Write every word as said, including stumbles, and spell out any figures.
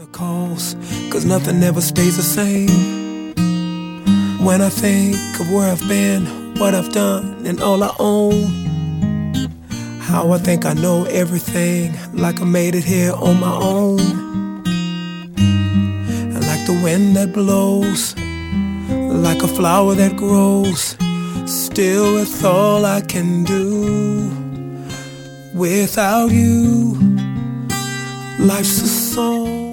the calls, cause nothing ever stays the same. When I think of where I've been, what I've done, and all I own, how I think I know everything, like I made it here on my own. And like the wind that blows, like a flower that grows, still it's all I can do. Without you, life's a song.